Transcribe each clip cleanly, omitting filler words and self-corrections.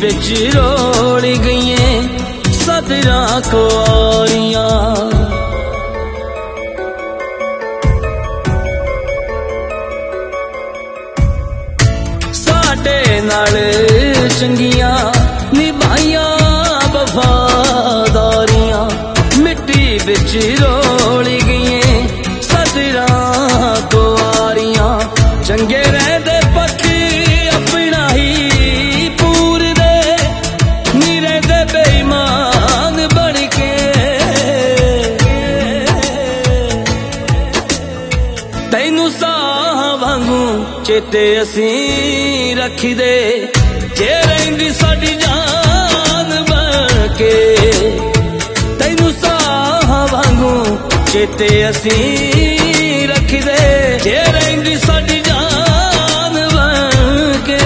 बिच road गईए सदरा कुआरियां। साडे नाल चंगियां निभाइयां वफादारियां, मिट्टी बिच रोड़ गईए सदरा कुआरियां। चंगे रहदे पक्की अपना ही पूरदे, नी रहदे बेईमान बन के। तैनू साह वांगू चेते असी रखदे, जे रहिंदी साडी जान बन के। तैनू साह वांगू चेते असी रखदे, जे रहिंदी साडी जान बन के।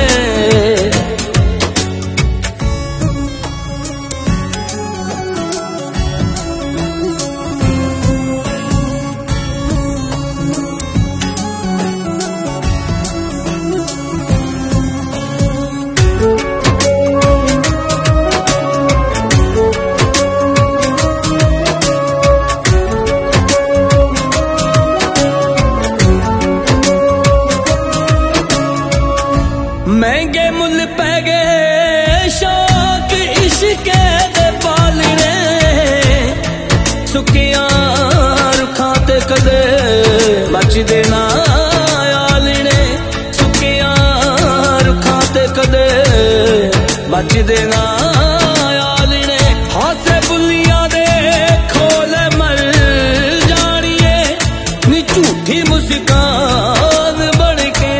महंगे मुल पै गए शौक इश्के दे पालने, सुकिया रुखां ते कदे बचदे ना आलने। सुकिया रुखां ते कदे बचदे ना आलने। हासे बुलियां दे खोले मर जानिए, नी झूठी मुस्कान बन के।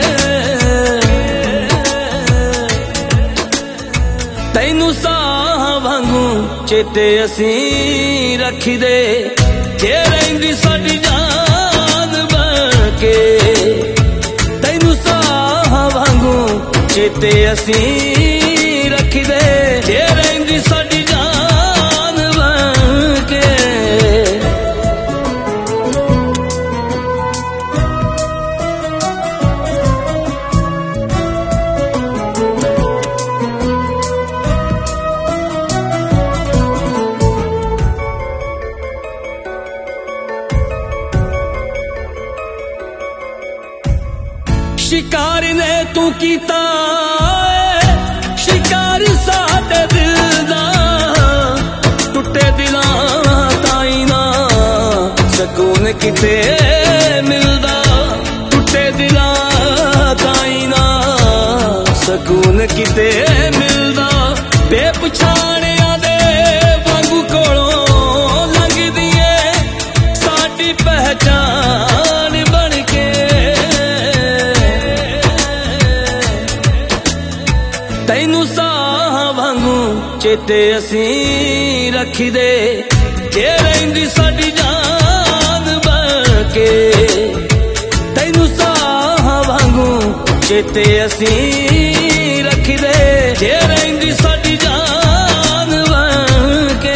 तैनू साह वांगू चेते असी रखदे, जे रहिंदी साडी जान बन के। तैनू साह वांगू चेते असी रखदे, जे रहिंदी साडी जान बन के। शिकारी ने तू कीता शिकार साडे दिल दा, टुटे दिलां ताई ना सकून किते मिलदा। टुटे दिलां ताई ना सकून किते मिलदा। बेपछाणियां दे वांगू कोलों लंघदी ऐ साडी पहचान बन के। तैनू साह वांगू चेते असी रखदे, जे रहिंदी साडी जान बन के। तैनू साह वांगू चेते असी रखदे, जे रहिंदी साडी जान बन के।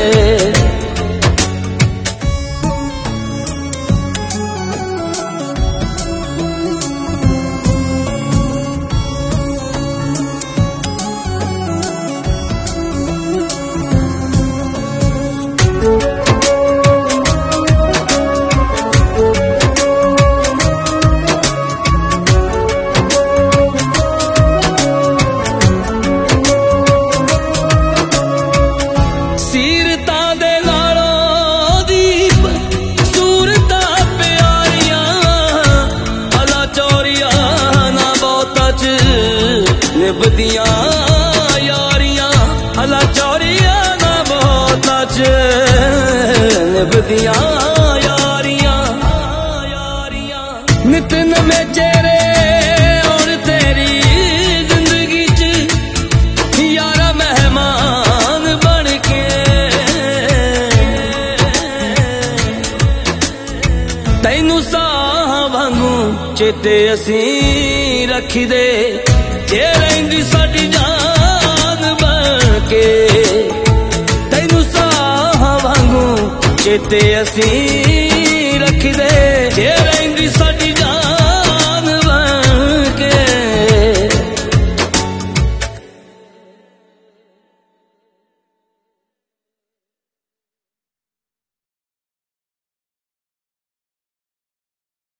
निभदियां यारियां हला चौरियां ना बहुत च। निभदियां यारियां नितिन में चेहरे और तेरी जिंदगी च यारा मेहमान बन के। तैनू साह वांगू चेते असी रखदे, जे रहिंदी साडी जान बन के। तैनू साह वांगू चेते असी रखदे, जे